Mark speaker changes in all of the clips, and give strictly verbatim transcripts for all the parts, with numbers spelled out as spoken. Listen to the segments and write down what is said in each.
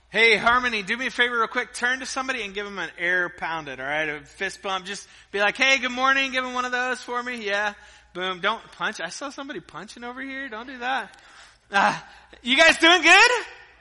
Speaker 1: Hey, Harmony, do me a favor real quick. Turn to somebody and give them an air pounded, all right? A fist bump. Just be like, hey, good morning. Give them one of those for me. Yeah. Boom. Don't punch. I saw somebody punching over here. Don't do that. Uh, you guys doing good?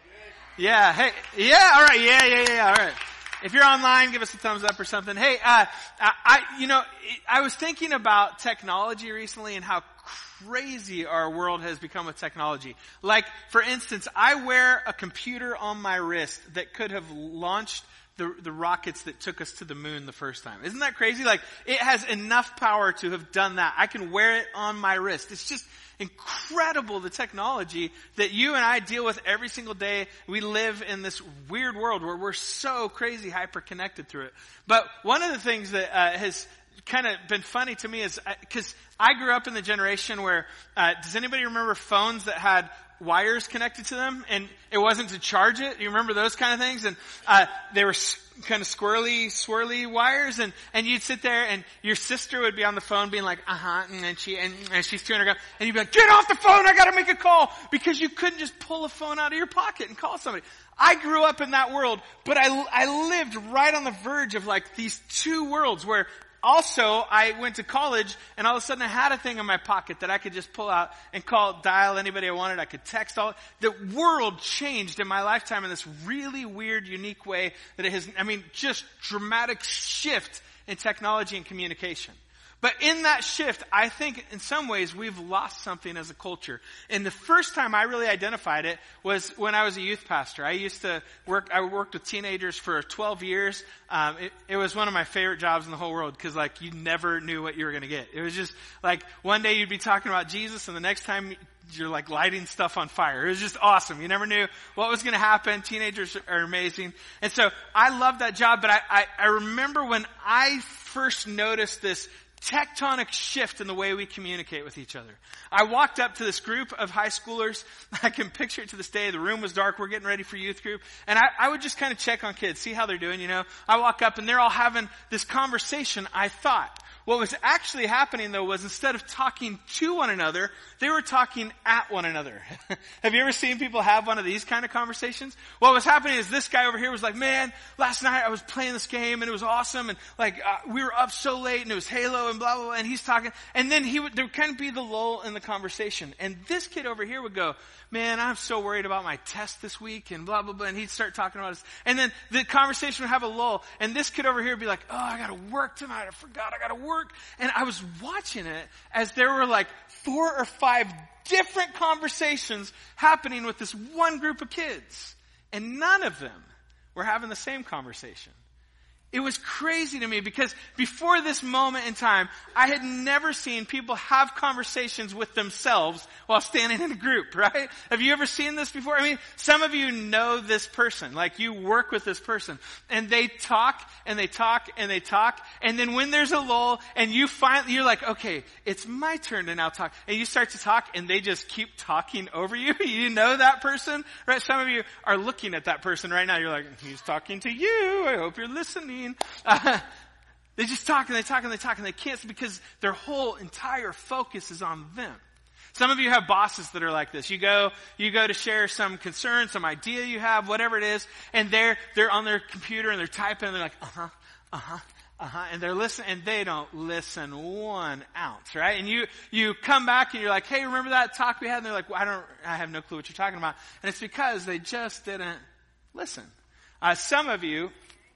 Speaker 1: Yeah. Hey. Yeah. All right. Yeah, yeah, yeah. All right. If you're online, give us a thumbs up or something. Hey, uh, I, you know, I was thinking about technology recently and how crazy our world has become with technology. Like, for instance, I wear a computer on my wrist that could have launched the, the rockets that took us to the moon the first time. Isn't that crazy? Like, it has enough power to have done that. I can wear it on my wrist. It's just incredible, the technology that you and I deal with every single day. We live in this weird world where we're so crazy hyper-connected through it. But one of the things that uh, has kind of been funny to me is, because I grew up in the generation where, uh, does anybody remember phones that had wires connected to them, and it wasn't to charge it? You remember those kind of things? And uh they were s- kind of squirrely, swirly wires, and and you'd sit there, and your sister would be on the phone being like, uh-huh, and she and, and she's chewing her gum, and you'd be like, get off the phone, I gotta make a call, because you couldn't just pull a phone out of your pocket and call somebody. I grew up in that world, but I I lived right on the verge of like these two worlds where also, I went to college, and all of a sudden I had a thing in my pocket that I could just pull out and call, dial anybody I wanted. I could text all. The world changed in my lifetime in this really weird, unique way that it has, I mean, just dramatic shift in technology and communication. But in that shift, I think in some ways we've lost something as a culture. And the first time I really identified it was when I was a youth pastor. I used to work, I worked with teenagers for twelve years. Um, it, it was one of my favorite jobs in the whole world, because like you never knew what you were going to get. It was just like one day you'd be talking about Jesus, and the next time you're like lighting stuff on fire. It was just awesome. You never knew what was going to happen. Teenagers are amazing. And so I loved that job, but I, I, I remember when I first noticed this tectonic shift in the way we communicate with each other. I walked up to this group of high schoolers. I can picture it to this day. The room was dark. We're getting ready for youth group. And I, I would just kind of check on kids, see how they're doing, you know. I walk up and they're all having this conversation, I thought. What was actually happening, though, was instead of talking to one another, they were talking at one another. Have you ever seen people have one of these kind of conversations? What was happening is this guy over here was like, man, last night I was playing this game and it was awesome, and like uh, we were up so late and it was Halo and blah, blah, blah, and he's talking. And then he would, there would kind of be the lull in the conversation. And this kid over here would go, man, I'm so worried about my test this week and blah, blah, blah. And he'd start talking about his, and then the conversation would have a lull. And this kid over here would be like, oh, I got to work tonight. I forgot I got to work. And I was watching it as there were like four or five different conversations happening with this one group of kids. And none of them were having the same conversation. It was crazy to me, because before this moment in time, I had never seen people have conversations with themselves while standing in a group, right? Have you ever seen this before? I mean, some of you know this person, like you work with this person, and they talk and they talk and they talk, and then when there's a lull and you finally, you're like, okay, it's my turn to now talk, and you start to talk and they just keep talking over you. You know that person, right? Some of you are looking at that person right now. You're like, he's talking to you. I hope you're listening. Uh, they just talk and they talk and they talk and they can't, because their whole entire focus is on them. Some of you have bosses that are like this. You go, you go to share some concern, some idea you have, whatever it is, and they're, they're on their computer and they're typing and they're like, uh-huh, uh-huh, uh-huh, and they're listening, and they don't listen one ounce, right? And you, you come back and you're like, hey, remember that talk we had? And they're like, well, I don't, I have no clue what you're talking about. And it's because they just didn't listen. Uh, some of you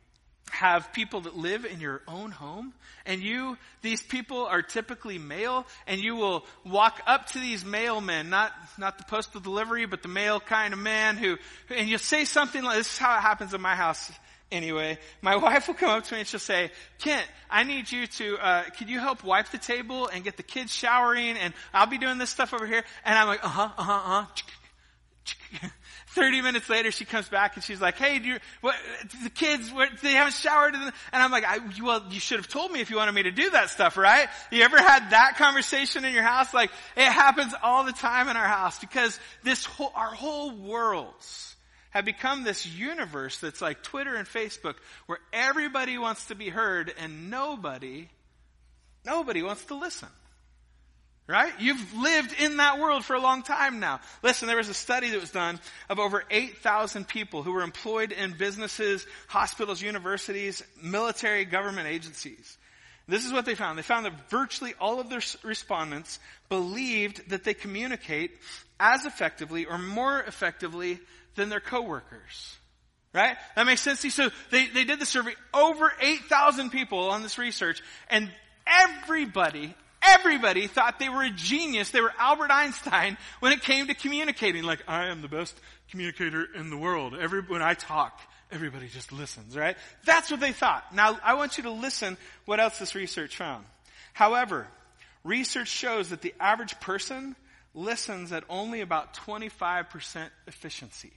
Speaker 1: have people that live in your own home, and you, these people are typically male, and you will walk up to these mailmen, not, not the postal delivery, but the mail kind of man who, and you'll say something like, this is how it happens in my house anyway. My wife will come up to me and she'll say, Kent, I need you to, uh, could you help wipe the table and get the kids showering, and I'll be doing this stuff over here. And I'm like, uh-huh, uh-huh, uh-huh. Thirty minutes later, she comes back and she's like, "Hey, do you, what, the kids, what, they haven't showered." And I'm like, I, "Well, you should have told me if you wanted me to do that stuff, right?" You ever had that conversation in your house? Like, it happens all the time in our house, because this whole, our whole worlds have become this universe that's like Twitter and Facebook, where everybody wants to be heard and nobody, nobody wants to listen. Right? You've lived in that world for a long time now. Listen, there was a study that was done of over eight thousand people who were employed in businesses, hospitals, universities, military, government agencies. This is what they found. They found that virtually all of their respondents believed that they communicate as effectively or more effectively than their coworkers. Right? That makes sense to you? So they, they did the survey, over eight thousand people on this research, and everybody Everybody thought they were a genius. They were Albert Einstein when it came to communicating. Like, I am the best communicator in the world. Every, when I talk, everybody just listens, right? That's what they thought. Now, I want you to listen what else this research found. However, research shows that the average person listens at only about twenty-five percent efficiency.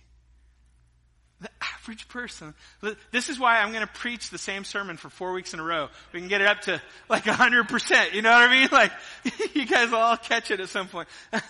Speaker 1: The average person. This is why I'm going to preach the same sermon for four weeks in a row. We can get it up to like one hundred percent. You know what I mean? Like, you guys will all catch it at some point.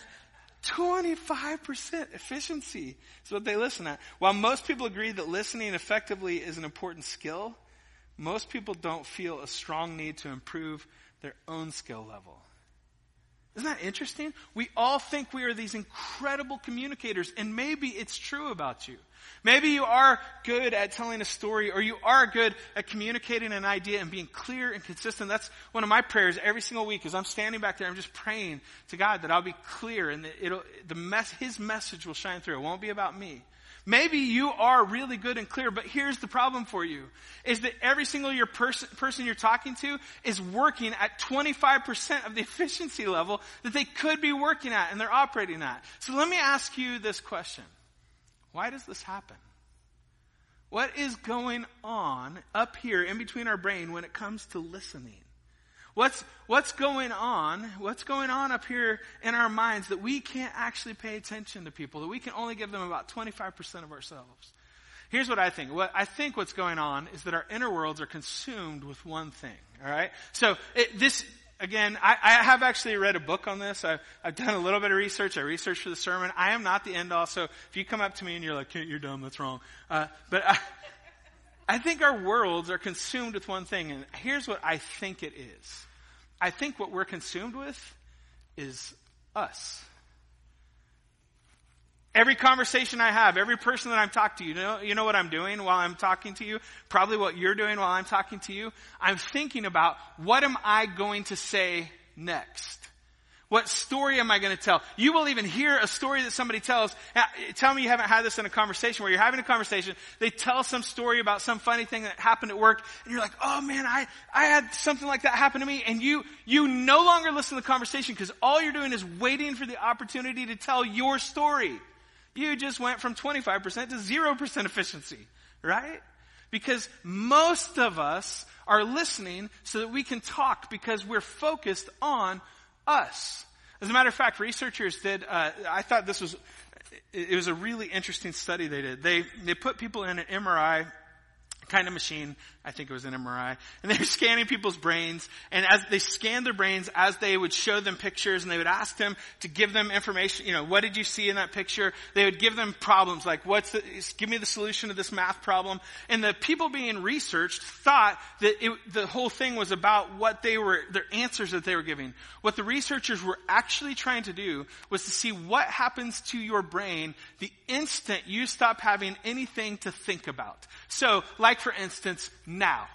Speaker 1: twenty-five percent efficiency is what they listen at. While most people agree that listening effectively is an important skill, most people don't feel a strong need to improve their own skill level. Isn't that interesting? We all think we are these incredible communicators, and maybe it's true about you. Maybe you are good at telling a story, or you are good at communicating an idea and being clear and consistent. That's one of my prayers every single week. As I'm standing back there, I'm just praying to God that I'll be clear and that it'll, the mess, His message will shine through. It won't be about me. Maybe you are really good and clear, but here's the problem for you, is that every single your person, person you're talking to is working at twenty-five percent of the efficiency level that they could be working at and they're operating at. So let me ask you this question. Why does this happen? What is going on up here in between our brain when it comes to listening? What's, what's going on, what's going on up here in our minds that we can't actually pay attention to people, that we can only give them about twenty-five percent of ourselves? Here's what I think. What I think what's going on is that our inner worlds are consumed with one thing, all right? So it, this, again, I, I have actually read a book on this. I've, I've done a little bit of research. I researched for the sermon. I am not the end all, so if you come up to me and you're like, Kent, you're dumb, that's wrong. Uh, but I, I think our worlds are consumed with one thing, and here's what I think it is. I think what we're consumed with is us. Every conversation I have, every person that I'm talking to, you know, you know what I'm doing while I'm talking to you? Probably what you're doing while I'm talking to you. I'm thinking about, what am I going to say next? What story am I going to tell? You will even hear a story that somebody tells. Tell me you haven't had this in a conversation where you're having a conversation. They tell some story about some funny thing that happened at work, and you're like, oh man, I, I had something like that happen to me. And you, you no longer listen to the conversation because all you're doing is waiting for the opportunity to tell your story. You just went from twenty-five percent to zero percent efficiency, right? Because most of us are listening so that we can talk because we're focused on us. As a matter of fact, researchers did, uh, I thought this was, it was a really interesting study they did. They, they put people in an M R I kind of machine. I think it was an M R I. And they were scanning people's brains. And as they scanned their brains, as they would show them pictures and they would ask them to give them information, you know, what did you see in that picture? They would give them problems like, what's the, give me the solution to this math problem. And the people being researched thought that it, the whole thing was about what they were, their answers that they were giving. What the researchers were actually trying to do was to see what happens to your brain the instant you stop having anything to think about. So, like for instance, now.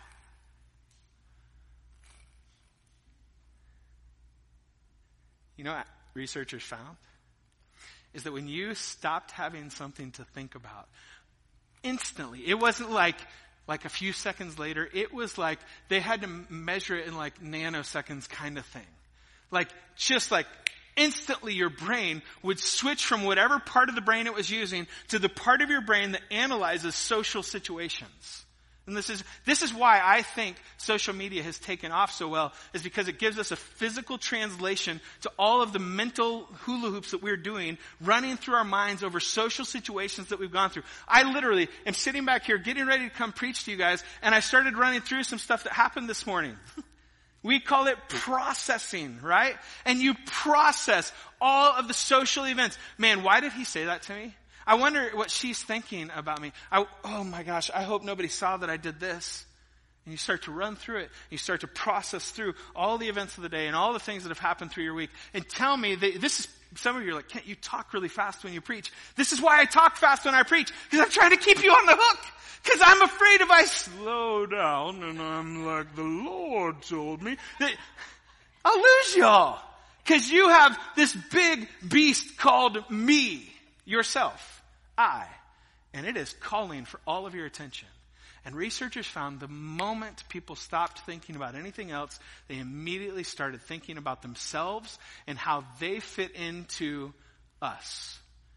Speaker 1: You know what researchers found? Is that when you stopped having something to think about, instantly, it wasn't like, like a few seconds later, it was like they had to measure it in like nanoseconds kind of thing. Like, just like, instantly your brain would switch from whatever part of the brain it was using to the part of your brain that analyzes social situations. And this is, this is why I think social media has taken off so well, is because it gives us a physical translation to all of the mental hula hoops that we're doing, running through our minds over social situations that we've gone through. I literally am sitting back here getting ready to come preach to you guys, and I started running through some stuff that happened this morning. We call it processing, right? And you process all of the social events. Man, why did he say that to me? I wonder what she's thinking about me. I, oh my gosh, I hope nobody saw that I did this. And you start to run through it. You start to process through all the events of the day and all the things that have happened through your week. And tell me, that this is, some of you are like, can't you talk really fast when you preach? This is why I talk fast when I preach. Because I'm trying to keep you on the hook. Because I'm afraid if I slow down and I'm like, the Lord told me, that I'll lose y'all. Because you have this big beast called me, yourself, I. And it is calling for all of your attention. And researchers found the moment people stopped thinking about anything else, they immediately started thinking about themselves and how they fit into us.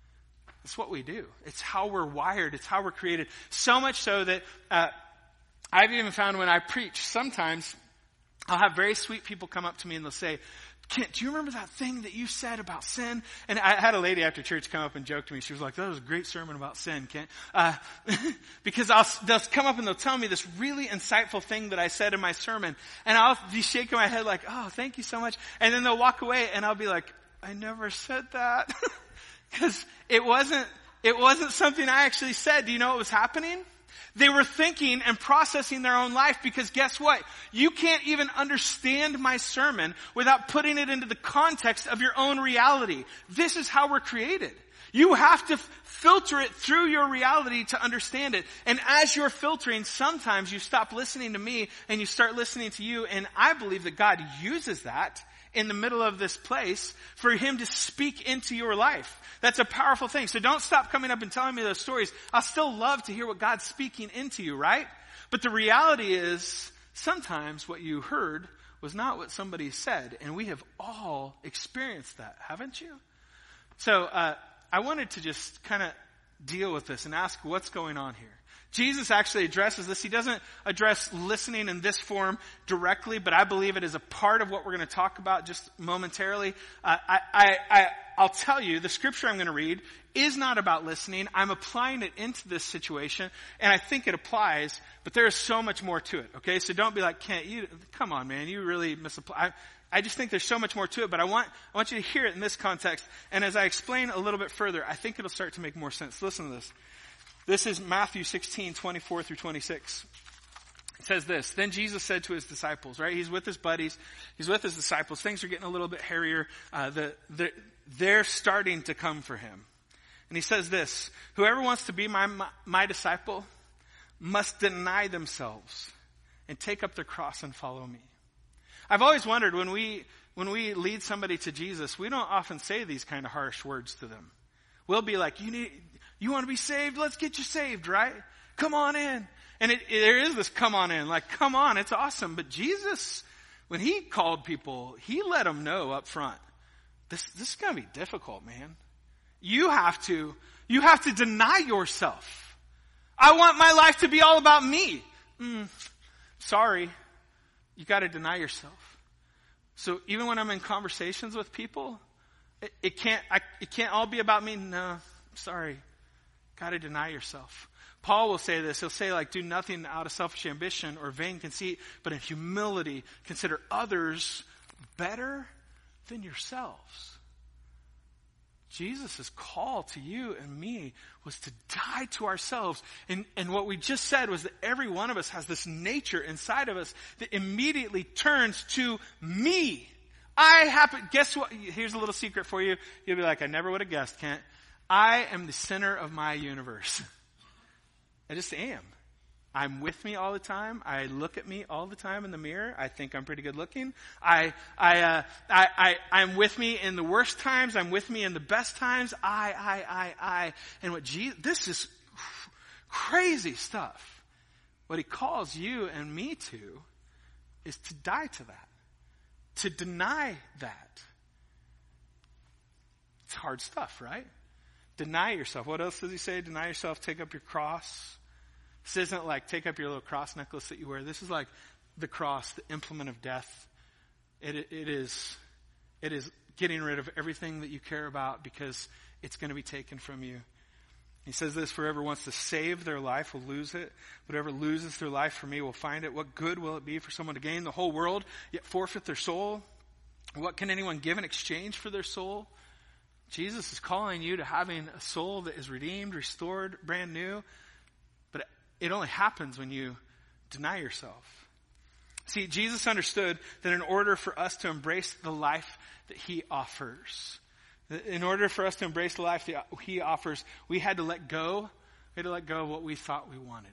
Speaker 1: It's what we do. It's how we're wired. It's how we're created. So much so that uh, I've even found when I preach, sometimes I'll have very sweet people come up to me and they'll say, Kent, do you remember that thing that you said about sin? And I had a lady after church come up and joke to me. She was like, that was a great sermon about sin, Kent. Uh, because I'll, they'll come up and they'll tell me this really insightful thing that I said in my sermon. And I'll be shaking my head like, oh, thank you so much. And then they'll walk away and I'll be like, I never said that. Because it wasn't, it wasn't something I actually said. Do you know what was happening? They were thinking and processing their own life, because guess what? You can't even understand my sermon without putting it into the context of your own reality. This is how we're created. You have to f- filter it through your reality to understand it. And as you're filtering, sometimes you stop listening to me and you start listening to you. And I believe that God uses that in the middle of this place for him to speak into your life. That's a powerful thing. So don't stop coming up and telling me those stories. I'll still love to hear what God's speaking into you, right? But the reality is, sometimes what you heard was not what somebody said. And we have all experienced that, haven't you? So uh, I wanted to just kind of deal with this and ask what's going on here. Jesus actually addresses this. He doesn't address listening in this form directly, but I believe it is a part of what we're going to talk about just momentarily. Uh, I, I, I, I'll tell you, the scripture I'm going to read is not about listening. I'm applying it into this situation, and I think it applies, but there is so much more to it, okay? So don't be like, Kent, you, come on, man, you really misapply. I, I just think there's so much more to it, but I want, I want you to hear it in this context. And as I explain a little bit further, I think it'll start to make more sense. Listen to this. This is Matthew sixteen, twenty-four through twenty-six. It says this, then Jesus said to his disciples, right? He's with his buddies. He's with his disciples. Things are getting a little bit hairier. Uh, the, the, they're starting to come for him. And he says this, whoever wants to be my, my, my disciple must deny themselves and take up their cross and follow me. I've always wondered, when we, when we lead somebody to Jesus, we don't often say these kind of harsh words to them. We'll be like, you need, you want to be saved? Let's get you saved, right? Come on in. And it, it, there is this come on in, like, come on, it's awesome. But Jesus, when he called people, he let them know up front, this, this is going to be difficult, man. You have to, you have to deny yourself. I want my life to be all about me. Mm, sorry. You got to deny yourself. So even when I'm in conversations with people, it, it can't, I, it can't all be about me. No, sorry. Got to deny yourself. Paul will say this. He'll say, like, do nothing out of selfish ambition or vain conceit, but in humility consider others better than yourselves. Jesus' call to you and me was to die to ourselves. And, and what we just said was that every one of us has this nature inside of us that immediately turns to me. I happen, guess what? Here's a little secret for you. You'll be like, I never would have guessed, Kent. I am the center of my universe. I just am. I'm with me all the time. I look at me all the time in the mirror. I think I'm pretty good looking. I, I, uh, I, I, I'm with me in the worst times. I'm with me in the best times. I, I, I, I. And what Jesus, this is crazy stuff. What he calls you and me to is to die to that. To deny that. It's hard stuff, right? Deny yourself. What else does he say? Deny yourself, take up your cross. This isn't like take up your little cross necklace that you wear. This is like the cross, the implement of death. It, it is, it is getting rid of everything that you care about because it's going to be taken from you. He says this, whoever wants to save their life will lose it. Whatever loses their life for me will find it. What good will it be for someone to gain the whole world, yet forfeit their soul? What can anyone give in exchange for their soul? Jesus is calling you to having a soul that is redeemed, restored, brand new. But it only happens when you deny yourself. See, Jesus understood that in order for us to embrace the life that he offers, in order for us to embrace the life that he offers, we had to let go, we had to let go of what we thought we wanted.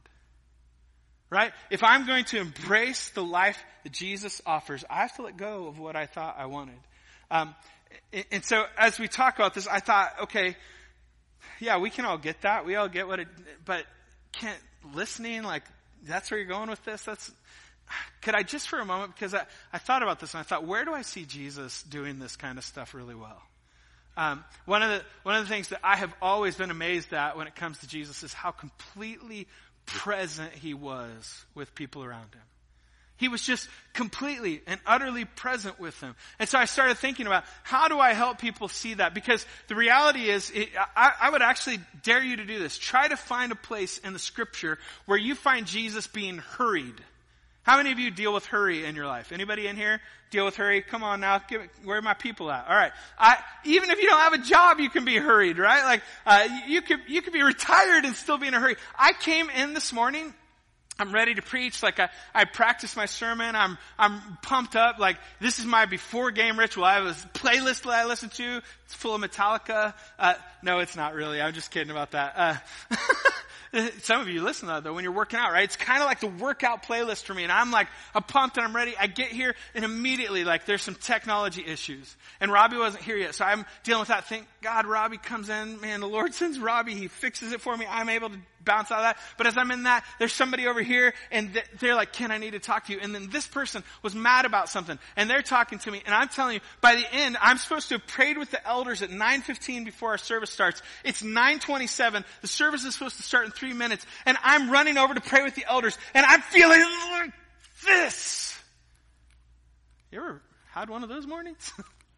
Speaker 1: Right? If I'm going to embrace the life that Jesus offers, I have to let go of what I thought I wanted. Um, and so as we talk about this, I thought, okay, yeah, we can all get that. We all get what it, but can't listening, like, that's where you're going with this? That's, could I just for a moment, because I, I thought about this and I thought, where do I see Jesus doing this kind of stuff really well? Um, one of the, one of the things that I have always been amazed at when it comes to Jesus is how completely present he was with people around him. He was just completely and utterly present with them. And so I started thinking about, how do I help people see that? Because the reality is, it, I, I would actually dare you to do this. Try to find a place in the scripture where you find Jesus being hurried. How many of you deal with hurry in your life? Anybody in here deal with hurry? Come on now, give it, where are my people at? All right. I, even if you don't have a job, you can be hurried, right? Like, uh, you could, you could be retired and still be in a hurry. I came in this morning, I'm ready to preach. Like I, I practiced my sermon. I'm, I'm pumped up. Like this is my before game ritual. I have a playlist that I listen to. It's full of Metallica. Uh, no, it's not really. I'm just kidding about that. Uh, Some of you listen to that though when you're working out, right? It's kind of like the workout playlist for me. And I'm like, I'm pumped and I'm ready. I get here and immediately like there's some technology issues. And Robbie wasn't here yet. So I'm dealing with that. Thank God Robbie comes in. Man, the Lord sends Robbie. He fixes it for me. I'm able to bounce out of that. But as I'm in that, there's somebody over here and they're like, Ken, I need to talk to you. And then this person was mad about something and they're talking to me. And I'm telling you, by the end, I'm supposed to have prayed with the elders at nine fifteen before our service starts. It's nine twenty-seven. The service is supposed to start in three minutes. And I'm running over to pray with the elders and I'm feeling like this. You ever had one of those mornings?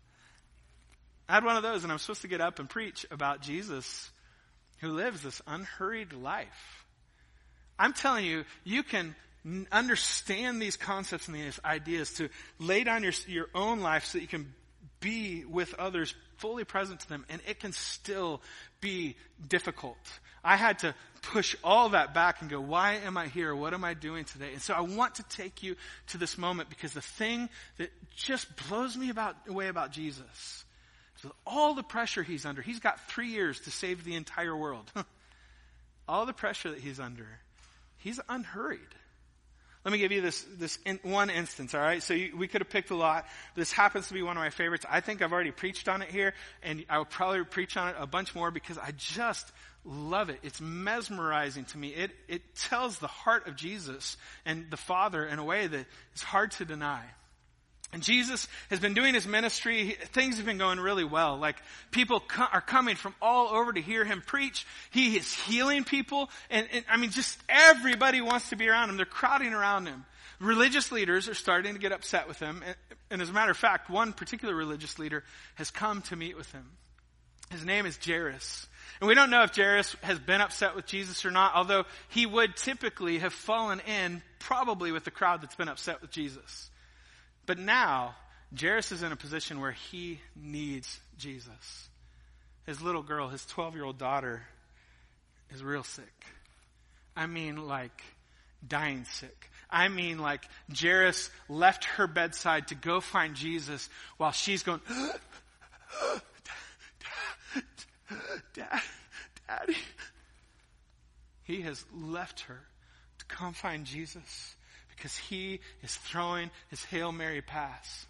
Speaker 1: I had one of those and I'm supposed to get up and preach about Jesus who lives this unhurried life. I'm telling you, you can understand these concepts and these ideas to lay down your, your own life so that you can be with others fully present to them, and it can still be difficult. I had to push all that back and go, why am I here? What am I doing today? And so I want to take you to this moment because the thing that just blows me about, away about Jesus, so all the pressure he's under, he's got three years to save the entire world. All the pressure that he's under, he's unhurried. Let me give you this, this in one instance, all right? So you, we could have picked a lot. This happens to be one of my favorites. I think I've already preached on it here, and I will probably preach on it a bunch more because I just love it. It's mesmerizing to me. It, it tells the heart of Jesus and the Father in a way that is hard to deny. And Jesus has been doing his ministry. Things have been going really well. Like people co- are coming from all over to hear him preach. He is healing people. And, and I mean, just everybody wants to be around him. They're crowding around him. Religious leaders are starting to get upset with him. And, and as a matter of fact, one particular religious leader has come to meet with him. His name is Jairus. And we don't know if Jairus has been upset with Jesus or not, although he would typically have fallen in probably with the crowd that's been upset with Jesus. But now, Jairus is in a position where he needs Jesus. His little girl, his twelve-year-old daughter, is real sick. I mean, like, dying sick. I mean, like, Jairus left her bedside to go find Jesus while she's going, Dad, Daddy. He has left her to come find Jesus. Because he is throwing his Hail Mary pass.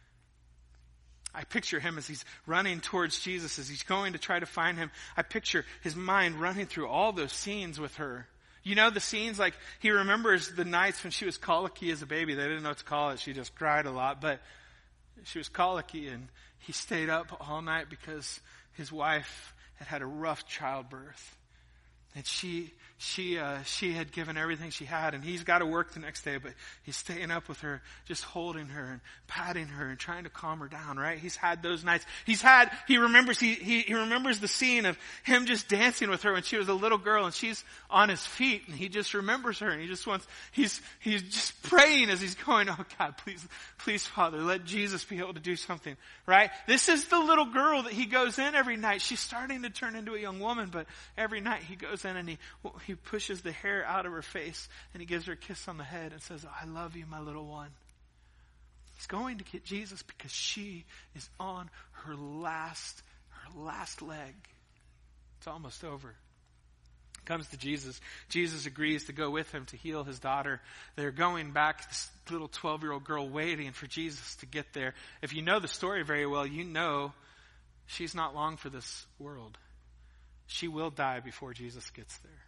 Speaker 1: I picture him as he's running towards Jesus, as he's going to try to find him. I picture his mind running through all those scenes with her. You know the scenes, like he remembers the nights when she was colicky as a baby. They didn't know what to call it. She just cried a lot. But she was colicky and he stayed up all night because his wife had had a rough childbirth. And she, she, uh, she had given everything she had, and he's got to work the next day, but he's staying up with her, just holding her and patting her and trying to calm her down, right? He's had those nights. He's had, he remembers, he, he, he remembers the scene of him just dancing with her when she was a little girl and she's on his feet and he just remembers her and he just wants, he's, he's just praying as he's going, oh God, please, please Father, let Jesus be able to do something, right? This is the little girl that he goes in every night. She's starting to turn into a young woman, but every night he goes goes in and he, he pushes the hair out of her face and he gives her a kiss on the head and says, I love you, my little one. He's going to get Jesus because she is on her last, her last leg. It's almost over. Comes to Jesus. Jesus agrees to go with him to heal his daughter. They're going back, this little twelve-year-old girl waiting for Jesus to get there. If you know the story very well, you know she's not long for this world. She will die before Jesus gets there.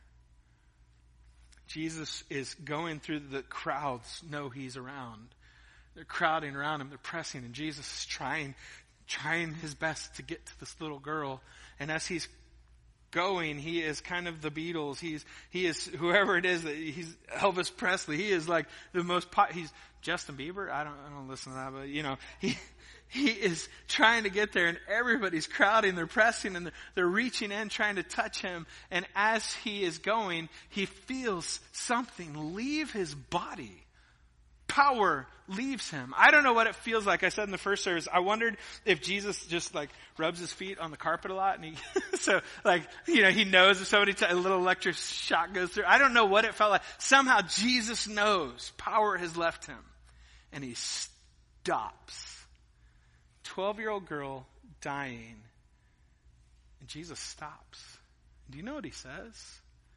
Speaker 1: Jesus is going through the crowds, know he's around. They're crowding around him, they're pressing, and Jesus is trying, trying his best to get to this little girl. And as he's going, he is kind of the Beatles. He's he is whoever it is that he's Elvis Presley. He is like the most pot. He's Justin Bieber. I don't I don't listen to that, but you know he he is trying to get there, and everybody's crowding. They're pressing, and they're, they're reaching in, trying to touch him. And as he is going, he feels something leave his body. Power leaves him. I don't know what it feels like. I said in the first service, I wondered if Jesus just like rubs his feet on the carpet a lot, and he, so like, you know, he knows if somebody, t- a little electric shock goes through. I don't know what it felt like. Somehow Jesus knows power has left him, and he stops. twelve-year-old girl dying, and Jesus stops. Do you know what he says?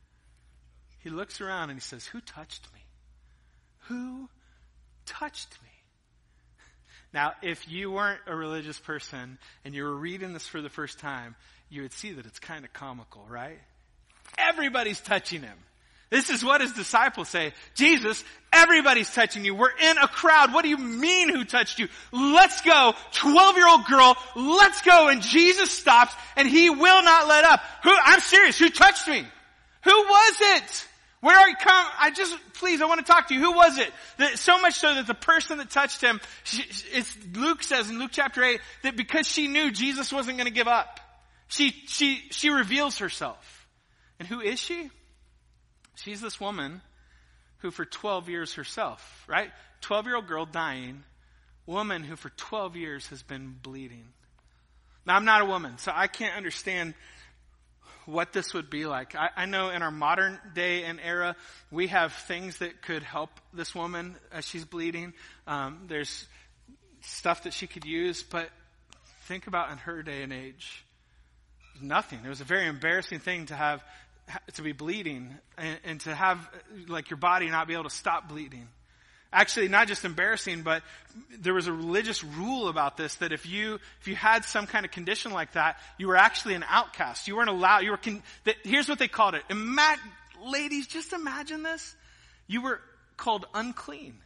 Speaker 1: He looks around and he says, who touched me? Who touched me? Now, if you weren't a religious person and you were reading this for the first time, you would see that it's kind of comical, right? Everybody's touching him. This is what his disciples say. Jesus, everybody's touching you. We're in a crowd. What do you mean who touched you? Let's go. twelve-year-old girl, let's go. And Jesus stops and he will not let up. Who? I'm serious. Who touched me? Who was it? Where are you? Come, I just, please, I want to talk to you. Who was it? That, so much so that the person that touched him, she, it's, Luke says in Luke chapter eight, that because she knew Jesus wasn't going to give up, she, she, she reveals herself. And who is she? She's this woman who for twelve years herself, right? twelve-year-old girl dying, woman who for twelve years has been bleeding. Now, I'm not a woman, so I can't understand what this would be like. I, I know in our modern day and era, we have things that could help this woman as she's bleeding. Um, there's stuff that she could use, but think about in her day and age, nothing. It was a very embarrassing thing to have, to be bleeding and, and to have like your body not be able to stop bleeding. Actually, not just embarrassing, but there was a religious rule about this, that if you, if you had some kind of condition like that, you were actually an outcast. You weren't allowed, you were, con- that, here's what they called it. Ima- ladies, just imagine this. You were called unclean.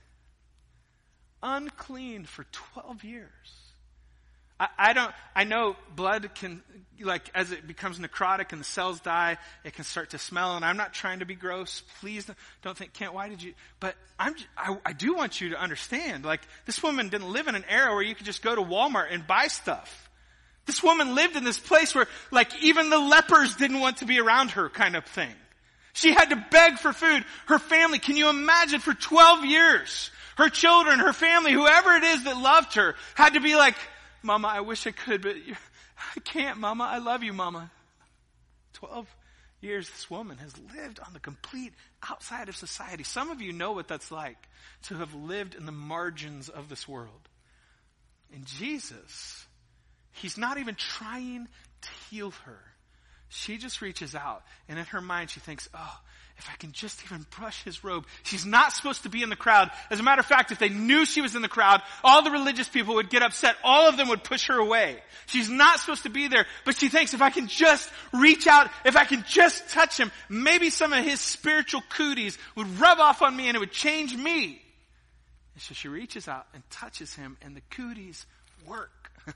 Speaker 1: Unclean for twelve years. I, I don't, I know blood can, like, as it becomes necrotic and the cells die, it can start to smell, and I'm not trying to be gross. Please don't, don't think, Kent, why did you, but I'm, I, I do want you to understand, like, this woman didn't live in an era where you could just go to Walmart and buy stuff. This woman lived in this place where, like, even the lepers didn't want to be around her kind of thing. She had to beg for food. Her family, can you imagine, for twelve years, her children, her family, whoever it is that loved her, had to be like, Mama, I wish I could, but I can't, Mama. I love you, Mama. Twelve years this woman has lived on the complete outside of society. Some of you know what that's like, to have lived in the margins of this world. And Jesus, he's not even trying to heal her. She just reaches out, and in her mind she thinks, oh, if I can just even brush his robe. She's not supposed to be in the crowd. As a matter of fact, if they knew she was in the crowd, all the religious people would get upset. All of them would push her away. She's not supposed to be there, but she thinks, if I can just reach out, if I can just touch him, maybe some of his spiritual cooties would rub off on me and it would change me. And so she reaches out and touches him, and the cooties work.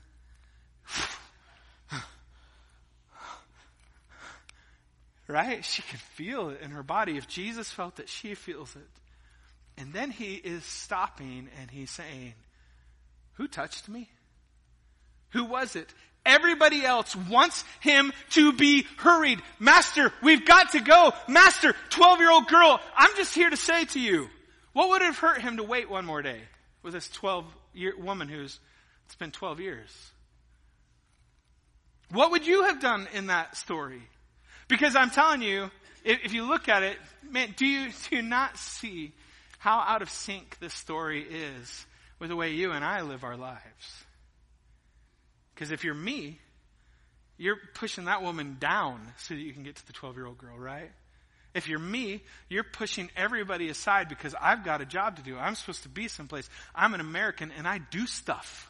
Speaker 1: Right? She can feel it in her body. If Jesus felt it, she feels it. And then he is stopping and he's saying, who touched me? Who was it? Everybody else wants him to be hurried. Master, we've got to go. Master, twelve-year-old girl, I'm just here to say to you, what would it have hurt him to wait one more day with this twelve-year woman who's, it's been twelve years? What would you have done in that story? Because I'm telling you, if, if you look at it, man, do you, do you not see how out of sync this story is with the way you and I live our lives? Because if you're me, you're pushing that woman down so that you can get to the twelve-year-old girl, right? If you're me, you're pushing everybody aside because I've got a job to do. I'm supposed to be someplace. I'm an American and I do stuff.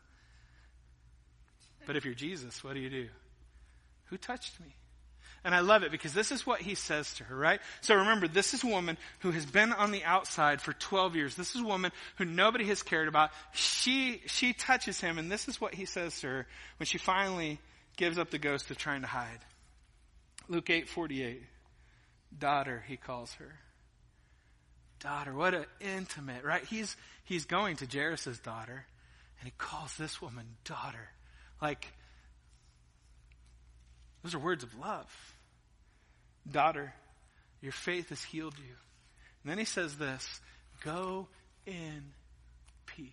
Speaker 1: But if you're Jesus, what do you do? Who touched me? And I love it because this is what he says to her, right? So remember, this is a woman who has been on the outside for twelve years. This is a woman who nobody has cared about. She, she touches him, and this is what he says to her when she finally gives up the ghost of trying to hide. Luke eight forty-eight. Daughter, he calls her. Daughter, what an intimate, right? He's, he's going to Jairus' daughter, and he calls this woman daughter. Like, those are words of love. Daughter, your faith has healed you. And then he says this, go in peace.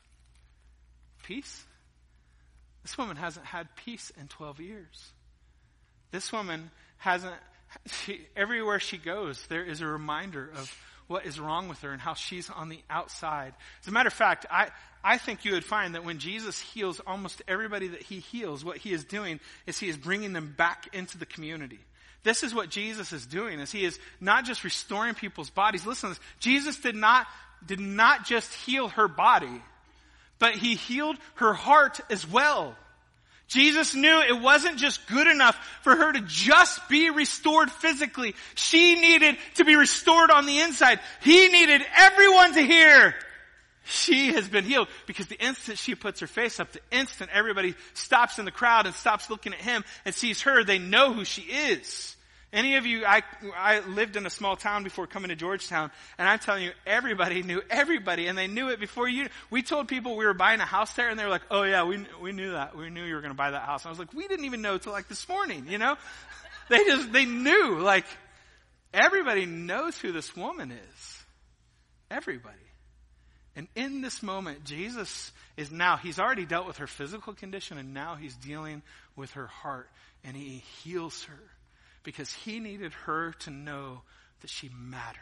Speaker 1: Peace? This woman hasn't had peace in twelve years. This woman hasn't, she, everywhere she goes, there is a reminder of what is wrong with her and how she's on the outside. As a matter of fact, I, I think you would find that when Jesus heals almost everybody that he heals, what he is doing is he is bringing them back into the community. This is what Jesus is doing, is he is not just restoring people's bodies. Listen to this. Jesus did not, did not just heal her body, but he healed her heart as well. Jesus knew it wasn't just good enough for her to just be restored physically. She needed to be restored on the inside. He needed everyone to hear she has been healed, because the instant she puts her face up, the instant everybody stops in the crowd and stops looking at him and sees her, they know who she is. Any of you, I, I lived in a small town before coming to Georgetown, and I'm telling you, everybody knew everybody, and they knew it before you. We told people we were buying a house there, and they were like, oh yeah, we we knew that. We knew you were going to buy that house. And I was like, we didn't even know till like this morning, you know? They just, they knew, like, everybody knows who this woman is. Everybody. And in this moment, Jesus is now, he's already dealt with her physical condition, and now he's dealing with her heart, and he heals her. Because he needed her to know that she mattered.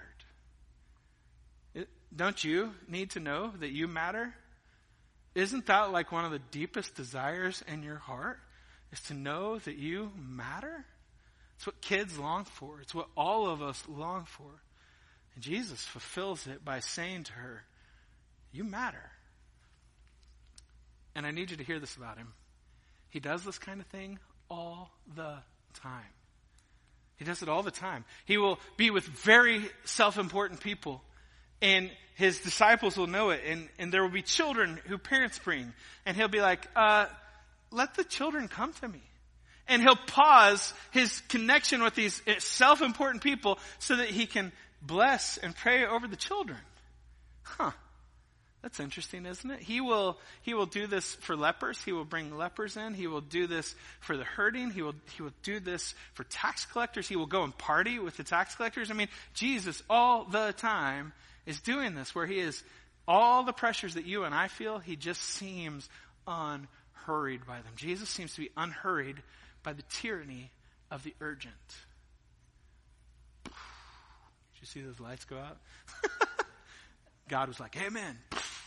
Speaker 1: It, don't you need to know that you matter? Isn't that like one of the deepest desires in your heart? Is to know that you matter? It's what kids long for. It's what all of us long for. And Jesus fulfills it by saying to her, you matter. And I need you to hear this about him. He does this kind of thing all the time. He does it all the time. He will be with very self-important people, and his disciples will know it, and, and there will be children who parents bring, and he'll be like, uh, let the children come to me. And he'll pause his connection with these self-important people so that he can bless and pray over the children. Huh. That's interesting, isn't it? He will, he will do this for lepers. He will bring lepers in. He will do this for the hurting. He will, he will do this for tax collectors. He will go and party with the tax collectors. I mean, Jesus all the time is doing this, where he is, all the pressures that you and I feel, he just seems unhurried by them. Jesus seems to be unhurried by the tyranny of the urgent. Did you see those lights go out? God was like, amen.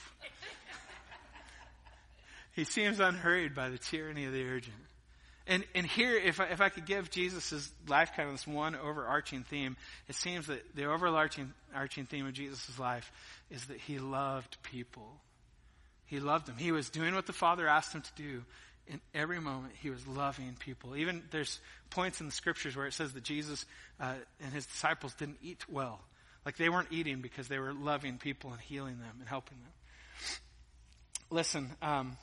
Speaker 1: He seems unhurried by the tyranny of the urgent. And and here, if I, if I could give Jesus' life kind of this one overarching theme, it seems that the overarching arching theme of Jesus' life is that he loved people. He loved them. He was doing what the Father asked him to do. In every moment, he was loving people. Even there's points in the scriptures where it says that Jesus uh, and his disciples didn't eat well. Like they weren't eating because they were loving people and healing them and helping them. Listen, um,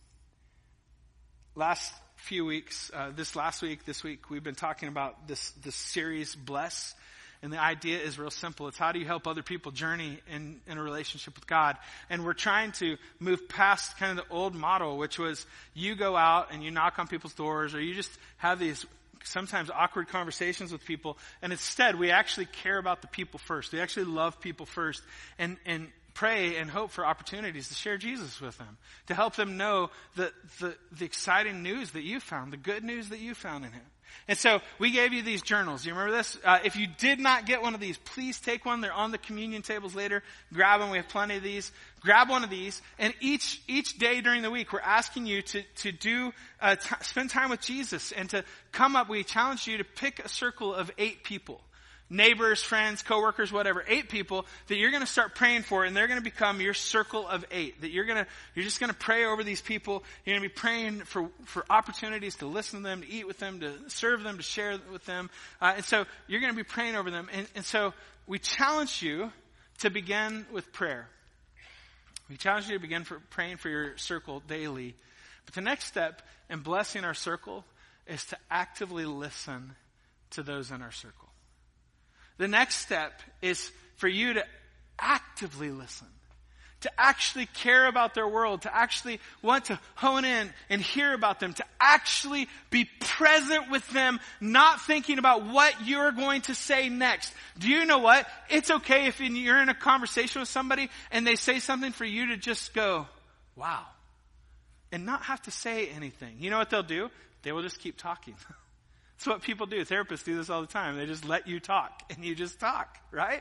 Speaker 1: last few weeks, uh, this last week, this week, we've been talking about this, this series, Bless. And the idea is real simple. It's how do you help other people journey in, in a relationship with God? And we're trying to move past kind of the old model, which was you go out and you knock on people's doors, or you just have these sometimes awkward conversations with people, and instead we actually care about the people first. We actually love people first, and, and pray and hope for opportunities to share Jesus with them, to help them know the, the, the exciting news that you found, the good news that you found in him. And so we gave you these journals. You remember this? Uh, if you did not get one of these, please take one. They're on the communion tables later. Grab them. We have plenty of these. Grab one of these. And each each day during the week, we're asking you to to do uh, t- spend time with Jesus and to come up. We challenge you to pick a circle of eight people. Neighbors, friends, coworkers, whatever, eight people that you're going to start praying for, and they're going to become your circle of eight. That you're going to, you're just going to pray over these people. You're going to be praying for, for opportunities to listen to them, to eat with them, to serve them, to share with them. Uh, and so you're going to be praying over them. And, and so we challenge you to begin with prayer. We challenge you to begin for praying for your circle daily. But the next step in blessing our circle is to actively listen to those in our circle. The next step is for you to actively listen, to actually care about their world, to actually want to hone in and hear about them, to actually be present with them, not thinking about what you're going to say next. Do you know what? It's okay if you're in a conversation with somebody and they say something for you to just go, wow, and not have to say anything. You know what they'll do? They will just keep talking. That's what people do. Therapists do this all the time. They just let you talk, and you just talk, right?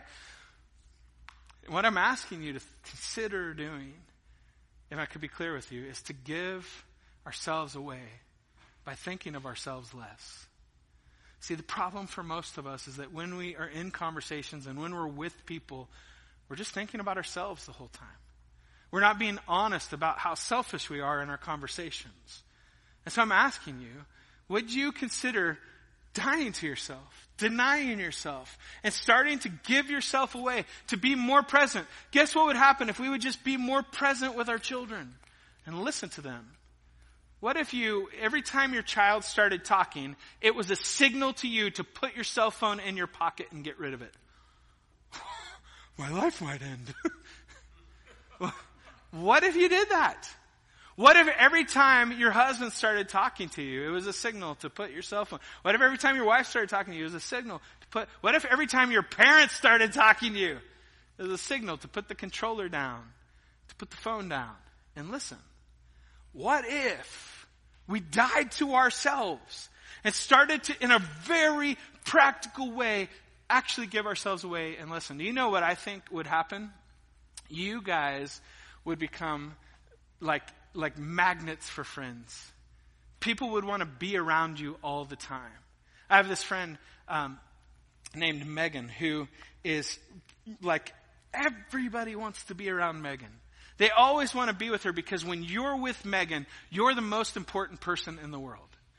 Speaker 1: What I'm asking you to consider doing, if I could be clear with you, is to give ourselves away by thinking of ourselves less. See, the problem for most of us is that when we are in conversations and when we're with people, we're just thinking about ourselves the whole time. We're not being honest about how selfish we are in our conversations. And so I'm asking you, would you consider dying to yourself, denying yourself, and starting to give yourself away, to be more present? Guess what would happen if we would just be more present with our children and listen to them? What if you, every time your child started talking, it was a signal to you to put your cell phone in your pocket and get rid of it? My life might end. What if you did that? What if every time your husband started talking to you, it was a signal to put your cell phone? What if every time your wife started talking to you, it was a signal to put, what if every time your parents started talking to you, it was a signal to put the controller down, to put the phone down and listen? What if we died to ourselves and started to, in a very practical way, actually give ourselves away and listen? Do you know what I think would happen? You guys would become like, like magnets for friends. People would want to be around you all the time. I have this friend um, named Megan who is like, everybody wants to be around Megan. They always want to be with her because when you're with Megan, you're the most important person in the world.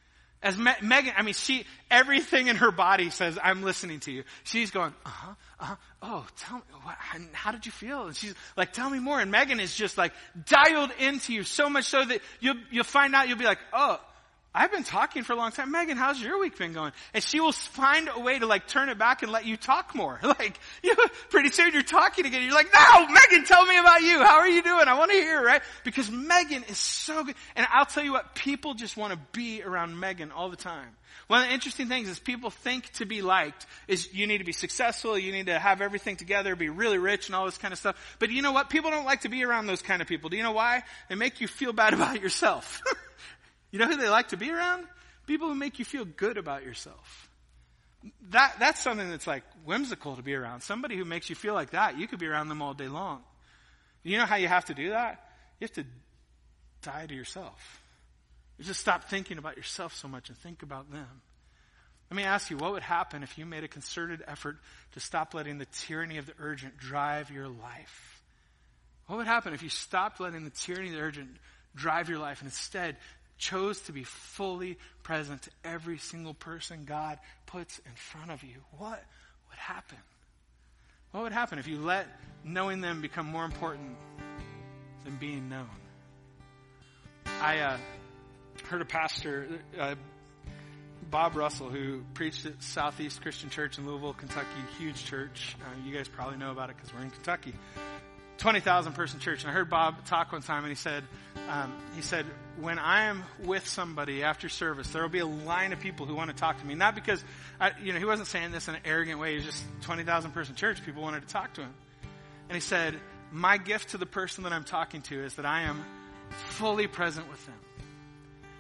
Speaker 1: As Me- Megan, I mean, she, everything in her body says, I'm listening to you. She's going, uh-huh, uh-huh, oh, tell me, what, how did you feel? And she's like, tell me more. And Megan is just like dialed into you so much so that you'll, you'll find out, you'll be like, oh, I've been talking for a long time. Megan, how's your week been going? And she will find a way to like turn it back and let you talk more. Like, you know, pretty soon you're talking again. You're like, no, Megan, tell me about you. How are you doing? I want to hear, right? Because Megan is so good. And I'll tell you what, people just want to be around Megan all the time. One of the interesting things is people think to be liked is you need to be successful, you need to have everything together, be really rich and all this kind of stuff. But you know what? People don't like to be around those kind of people. Do you know why? They make you feel bad about yourself. You know who they like to be around? People who make you feel good about yourself. That, that's something that's like whimsical to be around. Somebody who makes you feel like that, you could be around them all day long. You know how you have to do that? You have to die to yourself. You just stop thinking about yourself so much and think about them. Let me ask you, what would happen if you made a concerted effort to stop letting the tyranny of the urgent drive your life? What would happen if you stopped letting the tyranny of the urgent drive your life and instead chose to be fully present to every single person God puts in front of you? What would happen? What would happen if you let knowing them become more important than being known? I uh, heard a pastor, uh, Bob Russell, who preached at Southeast Christian Church in Louisville, Kentucky, huge church. Uh, you guys probably know about it because we're in Kentucky. twenty thousand person church. And I heard Bob talk one time and he said, um, he said, when I am with somebody after service, there will be a line of people who want to talk to me. Not because, I, you know, he wasn't saying this in an arrogant way. He was just twenty thousand person church. People wanted to talk to him. And he said, my gift to the person that I'm talking to is that I am fully present with them.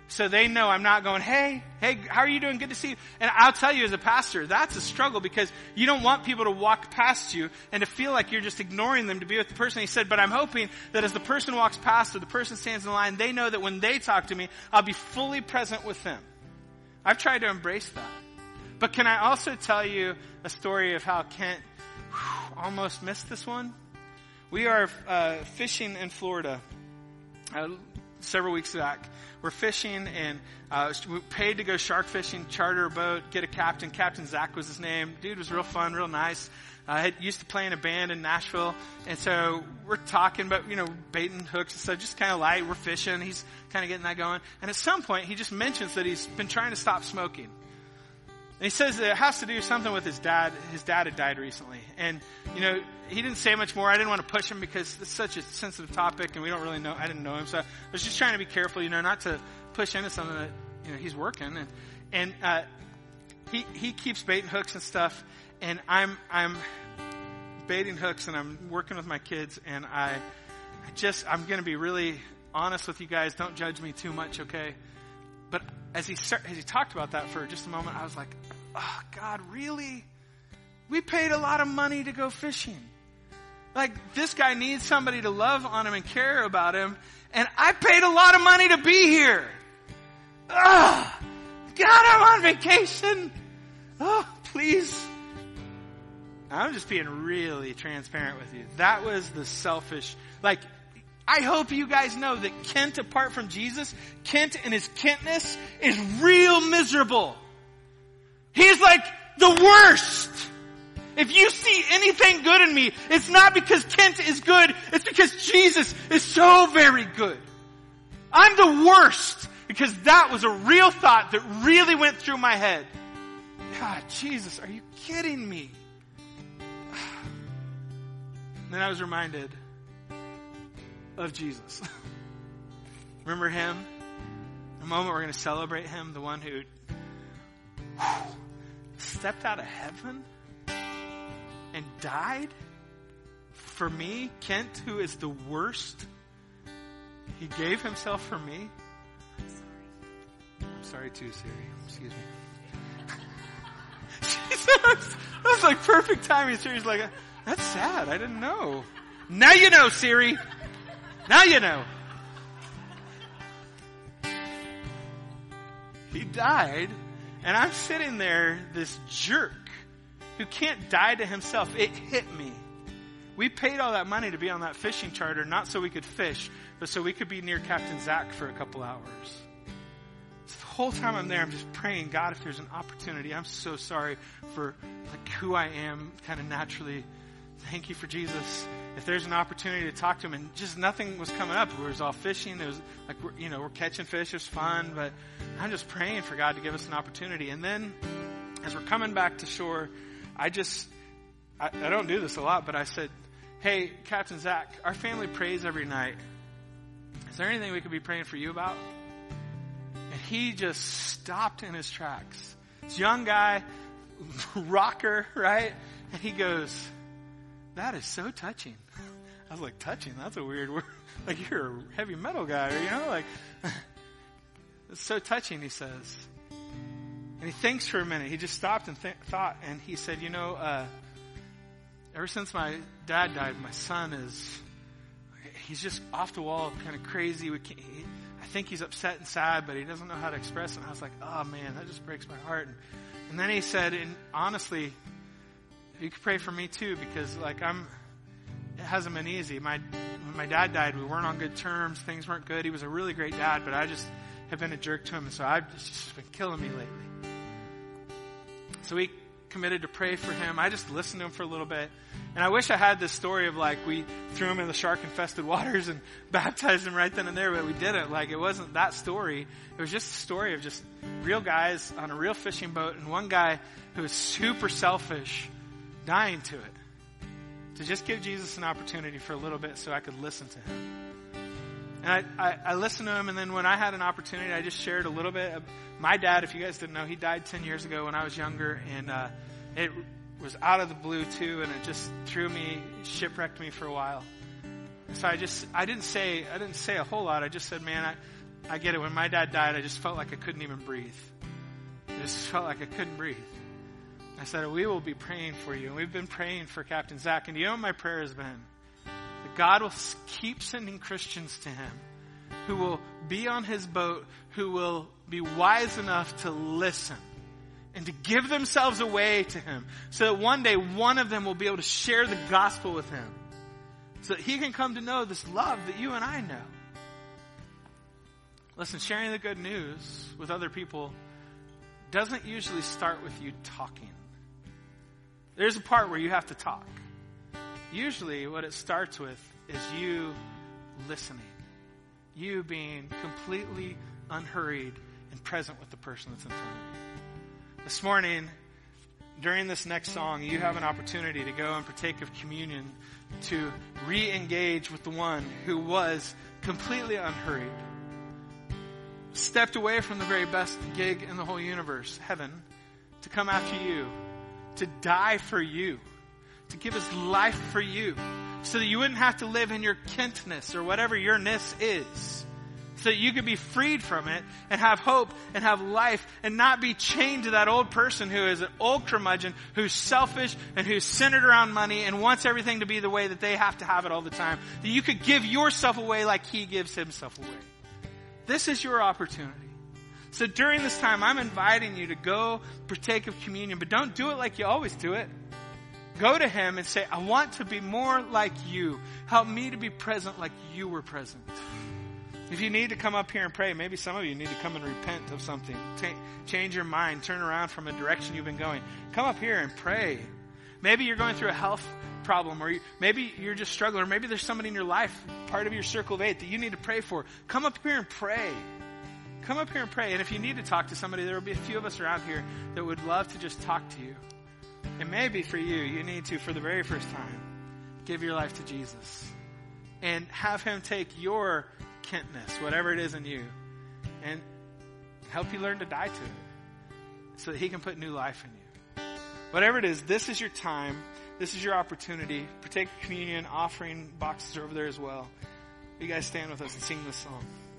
Speaker 1: So they know I'm not going, hey, hey, how are you doing? Good to see you. And I'll tell you as a pastor, that's a struggle because you don't want people to walk past you and to feel like you're just ignoring them to be with the person. He said, but I'm hoping that as the person walks past or the person stands in line, they know that when they talk to me, I'll be fully present with them. I've tried to embrace that. But can I also tell you a story of how Kent whew, almost missed this one? We are uh, fishing in Florida uh, several weeks back. We're fishing and uh, we paid to go shark fishing, charter a boat, get a captain. Captain Zach was his name. Dude was real fun, real nice. I uh, had used to play in a band in Nashville. And so we're talking about, you know, baiting hooks and stuff, just kind of light. We're fishing. He's kind of getting that going. And at some point, he just mentions that he's been trying to stop smoking. And he says that it has to do something with his dad. His dad had died recently. And, you know, he didn't say much more. I didn't want to push him because it's such a sensitive topic and we don't really know. I didn't know him. So I was just trying to be careful, you know, not to push into something that, you know, he's working. And, and, uh, he, he keeps baiting hooks and stuff. And I'm, I'm baiting hooks and I'm working with my kids. And I, I just, I'm going to be really honest with you guys. Don't judge me too much, okay? But as he start, as he talked about that for just a moment, I was like, oh, God, really? We paid a lot of money to go fishing. Like, this guy needs somebody to love on him and care about him. And I paid a lot of money to be here. Oh, God, I'm on vacation. Oh, please. I'm just being really transparent with you. That was the selfish, like, I hope you guys know that Kent, apart from Jesus, Kent and his Kentness is real miserable. He's like the worst. If you see anything good in me, it's not because Kent is good. It's because Jesus is so very good. I'm the worst because that was a real thought that really went through my head. God, Jesus, are you kidding me? And then I was reminded of Jesus. Remember him? The moment we're going to celebrate him, the one who whew, stepped out of heaven and died for me, Kent, who is the worst. He gave himself for me. I'm sorry. I'm sorry too, Siri. Excuse me. That was like perfect timing. Siri's like, that's sad. I didn't know. Now you know, Siri. Now you know. He died, and I'm sitting there, this jerk who can't die to himself. It hit me. We paid all that money to be on that fishing charter, not so we could fish, but so we could be near Captain Zach for a couple hours. So the whole time I'm there, I'm just praying, God, if there's an opportunity, I'm so sorry for like who I am kind of naturally. Thank you for Jesus. If there's an opportunity to talk to him, and just nothing was coming up. We was all fishing. It was like, we're, you know, we're catching fish. It was fun, but I'm just praying for God to give us an opportunity. And then as we're coming back to shore, I just, I, I don't do this a lot, but I said, hey, Captain Zach, our family prays every night. Is there anything we could be praying for you about? And he just stopped in his tracks. This young guy, rocker, right? And he goes, that is so touching. I was like, touching? That's a weird word. Like, you're a heavy metal guy, you know? Like, it's so touching, he says. And he thinks for a minute. He just stopped and th- thought, and he said, you know, uh, ever since my dad died, my son is, he's just off the wall, kind of crazy. We can't, he, I think he's upset and sad, but he doesn't know how to express it. And I was like, oh, man, that just breaks my heart. And, and then he said, and honestly, you could pray for me too, because like I'm, it hasn't been easy. My, when my dad died, we weren't on good terms. Things weren't good. He was a really great dad, but I just have been a jerk to him. And so I've just, it's just been killing me lately. So we committed to pray for him. I just listened to him for a little bit. And I wish I had this story of like, we threw him in the shark infested waters and baptized him right then and there, but we didn't. Like, it wasn't that story. It was just a story of just real guys on a real fishing boat, and one guy who was super selfish dying to it, to just give Jesus an opportunity for a little bit so I could listen to him. And I, I, I listened to him, and then when I had an opportunity, I just shared a little bit of my dad. If you guys didn't know, he died ten years ago when I was younger, and uh, it was out of the blue too, and it just threw me, shipwrecked me for a while. So I just, I didn't say, I didn't say a whole lot. I just said, man, I, I get it. When my dad died, I just felt like I couldn't even breathe. I just felt like I couldn't breathe. I said, we will be praying for you. And we've been praying for Captain Zach. And you know what my prayer has been? That God will keep sending Christians to him who will be on his boat, who will be wise enough to listen and to give themselves away to him, so that one day one of them will be able to share the gospel with him, so that he can come to know this love that you and I know. Listen, sharing the good news with other people doesn't usually start with you talking. There's a part where you have to talk. Usually what it starts with is you listening. You being completely unhurried and present with the person that's in front of you. This morning, during this next song, you have an opportunity to go and partake of communion, to re-engage with the one who was completely unhurried, stepped away from the very best gig in the whole universe, heaven, to come after you, to die for you, to give his life for you, so that you wouldn't have to live in your Kentness or whatever your ness is, so that you could be freed from it and have hope and have life and not be chained to that old person who is an old curmudgeon, who's selfish and who's centered around money and wants everything to be the way that they have to have it all the time. That you could give yourself away like he gives himself away. This is your opportunity. So during this time, I'm inviting you to go partake of communion, but don't do it like you always do it. Go to him and say, I want to be more like you. Help me to be present like you were present. If you need to come up here and pray, maybe some of you need to come and repent of something. T- change your mind, turn around from a direction you've been going. Come up here and pray. Maybe you're going through a health problem, or you, maybe you're just struggling, or maybe there's somebody in your life, part of your circle of eight, that you need to pray for. Come up here and pray. Come up here and pray. And if you need to talk to somebody, there will be a few of us around here that would love to just talk to you. And maybe for you, you need to, for the very first time, give your life to Jesus and have him take your Kentness, whatever it is in you, and help you learn to die to it so that he can put new life in you. Whatever it is, this is your time. This is your opportunity. Partake of communion. Offering boxes are over there as well. You guys stand with us and sing this song.